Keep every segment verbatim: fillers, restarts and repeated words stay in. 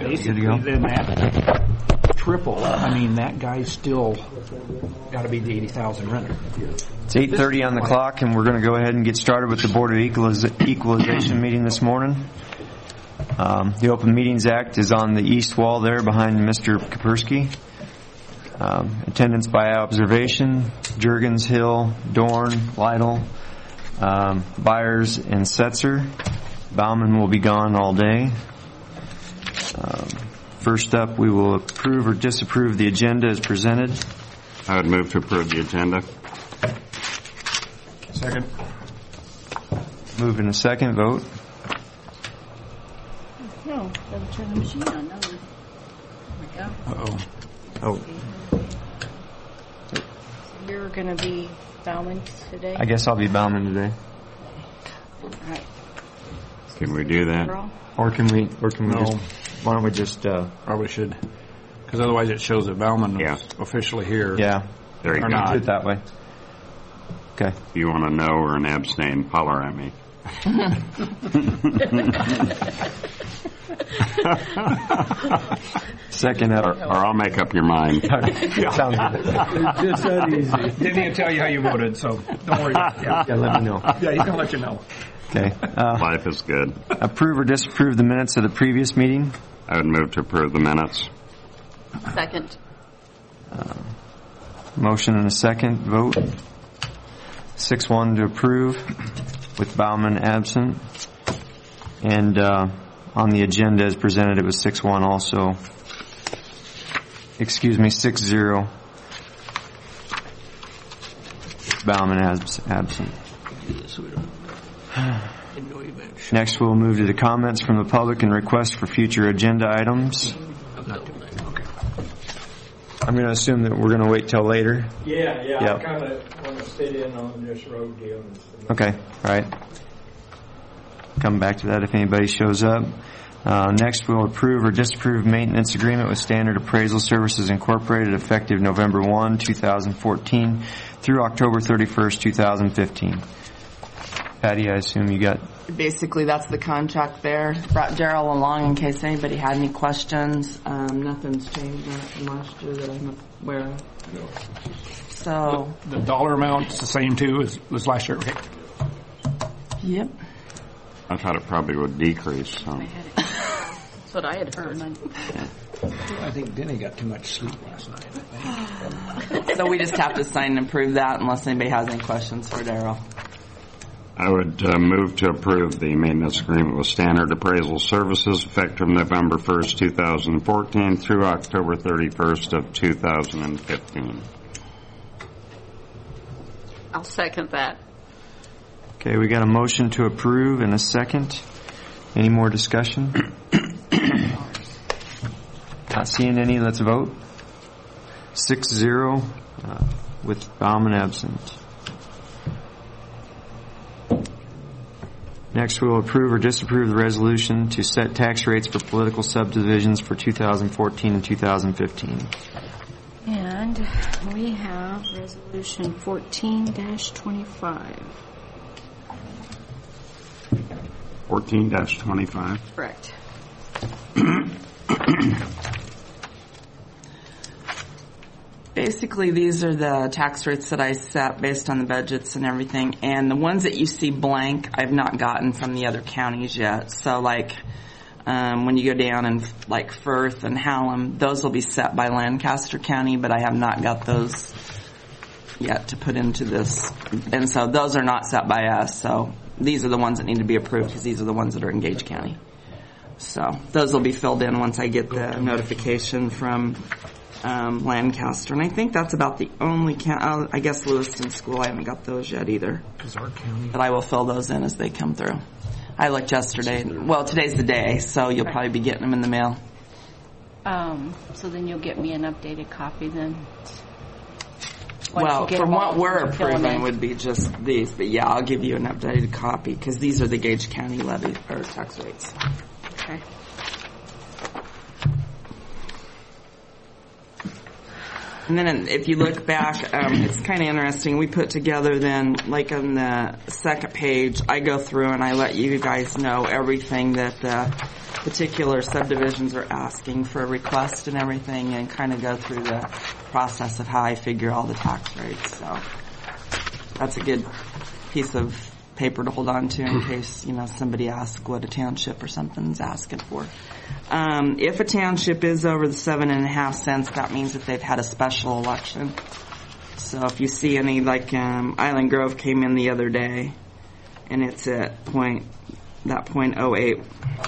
basically then that triple, I mean, that guy's still got to be the eighty thousand renter. It's eight thirty on the clock, and we're going to go ahead and get started with the Board of Equaliz- Equalization meeting this morning. Um, the Open Meetings Act is on the east wall there behind Mister Kapersky. Um, attendance by observation, Juergens, Hill, Dorn, Lytle, um, Byers, and Setzer. Bauman will be gone all day. Um, first up, we will approve or disapprove the agenda as presented. I would move to approve the agenda. Second. Move in a second. Vote. No, gotta turn the machine on. No. There we go. Uh-oh. Oh, You're going to be Bauman today? I guess I'll be Bauman today. All right. Can we do that? Overall? Or can we? Or can we? No. Just, why don't we just? Uh, Probably should. Because otherwise it shows that Bauman Yeah. is officially here. yeah. There you Or go. not. Do it that way. Okay. If you want to know or an abstain, holler at me. Second up. Or, or I'll make up your mind. Sounds good. Just that easy. Didn't even tell you how you voted, so don't worry. Yeah, Yeah, let me know. yeah he's going to let you know. Okay. Uh, Life is good. approve or disapprove the minutes of the previous meeting. I would move to approve the minutes. Second. Motion and a second. Vote. Six one to approve, with Bauman absent. And uh, on the agenda as presented, it was six one also. Excuse me, six zero. Bauman abs- absent. Next, we'll move to the comments from the public and requests for future agenda items. I'm going to assume that we're going to wait till later. Yeah, yeah, Yep. I kind of want to sit in on this road deal. And stuff. Okay, all right. Come back to that if anybody shows up. Uh, next, we'll approve or disapprove maintenance agreement with Standard Appraisal Services Incorporated effective November first, twenty fourteen through October thirty-first, twenty fifteen. Patty, I assume you got... Basically, that's the contract there. Brought Daryl along in case anybody had any questions. Um, nothing's changed from last year that I'm aware of. So, The dollar amount's the same, too, as was last year. Okay. yep. I thought it probably would decrease. So. I had it. That's what I had heard. I think Denny got too much sleep last night. I think. So we just have to sign and approve that unless anybody has any questions for Daryl. I would uh, move to approve the maintenance agreement with Standard Appraisal Services effective November first, twenty fourteen through October thirty-first of two thousand fifteen. I'll second that. Okay, we got a motion to approve and a second. Any more discussion? Not seeing any. Let's vote. Six zero uh, with Bauman absent. Next, we will approve or disapprove the resolution to set tax rates for political subdivisions for two thousand fourteen and two thousand fifteen. And we have resolution fourteen dash twenty-five. fourteen dash twenty-five. Correct. Basically, these are the tax rates that I set based on the budgets and everything. And the ones that you see blank, I've not gotten from the other counties yet. So, like, um, when you go down in, like, Firth and Hallam, those will be set by Lancaster County, but I have not got those yet to put into this. And so those are not set by us. So these are the ones that need to be approved because these are the ones that are in Gage County. So those will be filled in once I get the notification from um, Lancaster. And I think that's about the only county. Oh, I guess Lewiston School, I haven't got those yet either. Because our county... But I will fill those in as they come through. I looked yesterday. Well, today's the day, so you'll probably be getting them in the mail. Um, so then you'll get me an updated copy then? Once Well, you get from them all, what we're you fill them approving in. would be just these. But yeah, I'll give you an updated copy because these are the Gage County levy or tax rates. Okay. And then if you look back, um, it's kind of interesting. We put together then, like on the second page, I go through and I let you guys know everything that the particular subdivisions are asking for a request and everything, and kind of go through the process of how I figure all the tax rates. So that's a good piece of paper to hold on to in case, you know, somebody asks what a township or something's asking for. Um, if a township is over the seven and a half cents, that means that they've had a special election. So if you see any, like um, Island Grove came in the other day, and it's at point that point oh eight.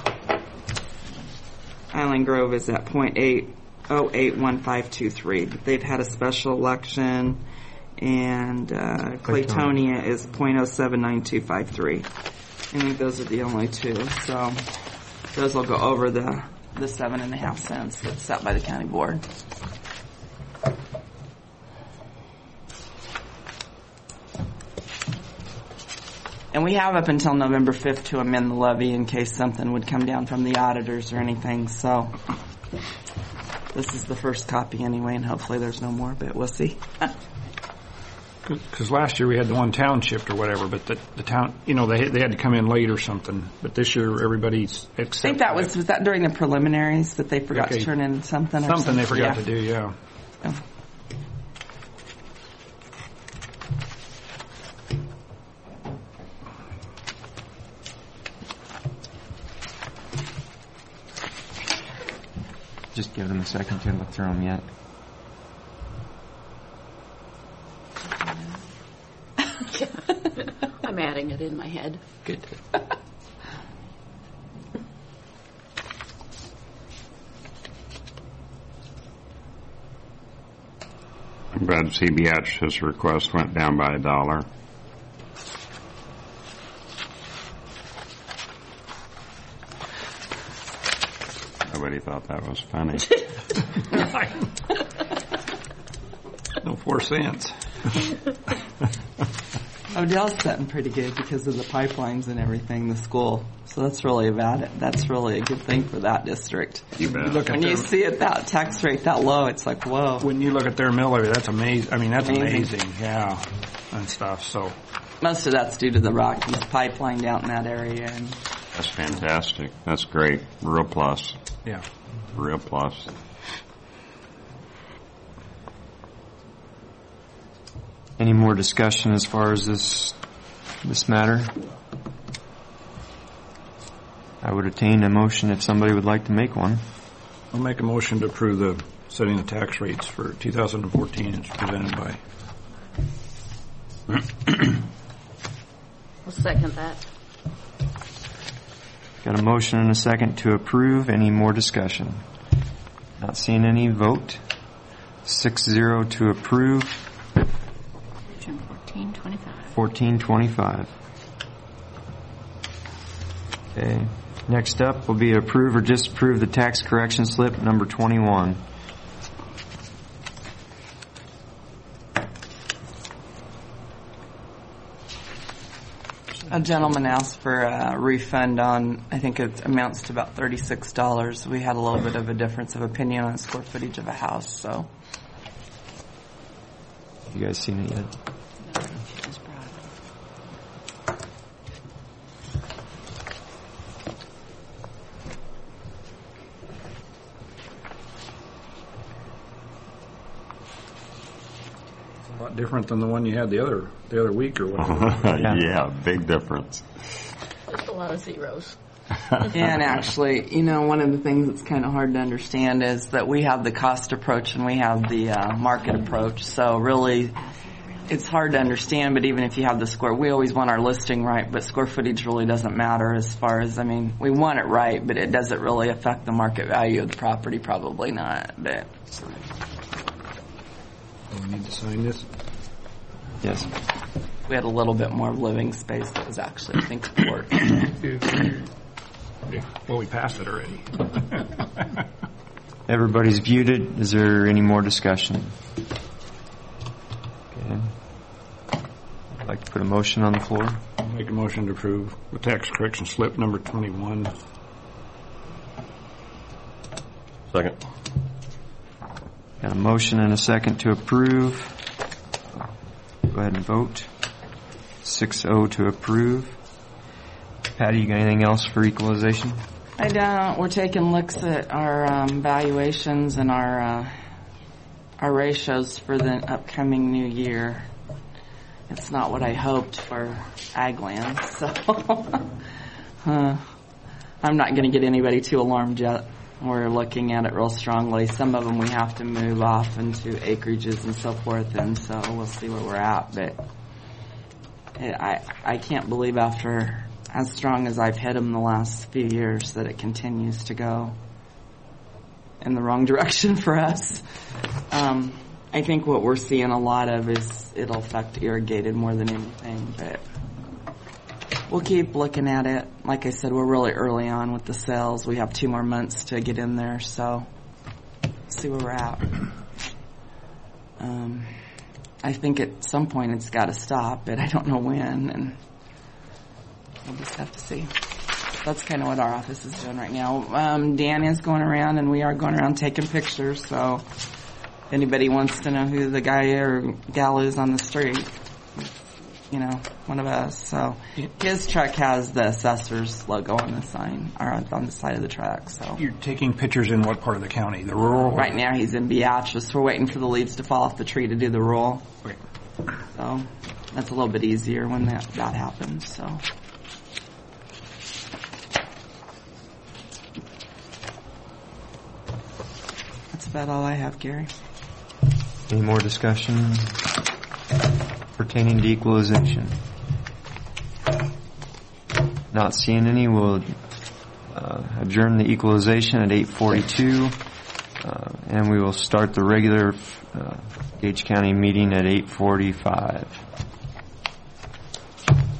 Island Grove is at point eight oh eight one five two three. They've had a special election, and uh, Claytonia is point oh seven nine two five three. I think those are the only two. So those will go over the the seven and a half cents that's set by the county board. And we have up until November fifth to amend the levy in case something would come down from the auditors or anything. So this is the first copy anyway, and hopefully there's no more, but we'll see. Because last year we had the one township or whatever, but the, the town, you know, they they had to come in late or something. But this year everybody's except I think that was was that during the preliminaries that they forgot Okay. to turn in something. Or something something they forgot yeah. to do. Yeah. Yeah. Just give them a second to look through them yet. I'm adding it in my head. Good. I'm glad C B H's request went down by a dollar. Nobody thought that was funny. No four cents. Odell's setting pretty good because of the pipelines and everything, the school. So that's really about it. That's really a good thing for that district. You bet. Look at When you their, see it that tax rate that low, it's like, whoa. when you look at their mill levy, that's amazing. I mean, that's Amazing. amazing. Yeah, and stuff. So Most of that's due to the Rockies pipeline out in that area. And That's fantastic. That's great. Real plus. yeah. Real plus. Any more discussion as far as this this matter? I would attain a motion if somebody would like to make one. I'll make a motion to approve the setting the tax rates for two thousand fourteen as presented by. I'll second that. Got a motion and a second to approve. Any more discussion? Not seeing any. Vote. Six zero to approve. fourteen twenty-five. Fourteen twenty-five. Okay. Next up will be approve or disapprove the tax correction slip number twenty-one. a gentleman asked for a refund on, I think it amounts to about thirty-six dollars. We had a little bit of a difference of opinion on square footage of a house, so. You guys seen it yet? Just brought it. A lot different than the one you had the other the other week or whatever. Yeah, big difference. Just a lot of zeros. And actually, you know, one of the things that's kind of hard to understand is that we have the cost approach and we have the uh, market approach. So really, it's hard to understand, but even if you have the square, we always want our listing right, but square footage really doesn't matter as far as, I mean, we want it right, but it doesn't really affect the market value of the property, probably not, but. Do we need to sign this? Yes. We had a little bit more living space that was actually, I think, court. Well, we passed it already. Everybody's viewed it. Is there any more discussion? Okay. I'd like to put a motion on the floor. Make a motion to approve the tax correction slip number twenty-one. Second. Got a motion and a second to approve. Go ahead and vote. six oh to approve. Patty, you got anything else for equalization? I don't. We're taking looks at our um, valuations and our uh, our ratios for the upcoming new year. It's not what I hoped for ag land, so uh, I'm not going to get anybody too alarmed yet. We're looking at it real strongly. Some of them we have to move off into acreages and so forth, and so we'll see where we're at. But it, I I can't believe after as strong as I've hit them the last few years that it continues to go in the wrong direction for us. Um, I think what we're seeing a lot of is it'll affect irrigated more than anything, but we'll keep looking at it. Like I said, we're really early on with the sales. We have two more months to get in there, so see where we're at. Um, I think at some point it's got to stop, but I don't know when, and we'll just have to see. That's kind of what our office is doing right now. Um, Dan is going around, and we are going around taking pictures, so if anybody wants to know who the guy or gal is on the street, you know, one of us. So his truck has the assessor's logo on the sign, or on the side of the truck. So You're taking pictures in what part of the county? The rural? right now he's in Beatrice. We're waiting for the leaves to fall off the tree to do the roll. Okay. So that's a little bit easier when that, that happens. So. That's about all I have, Gary. Any more discussion pertaining to equalization? Not seeing any, we'll uh, adjourn the equalization at eight forty-two, uh, and we will start the regular uh, Gage County meeting at eight forty-five.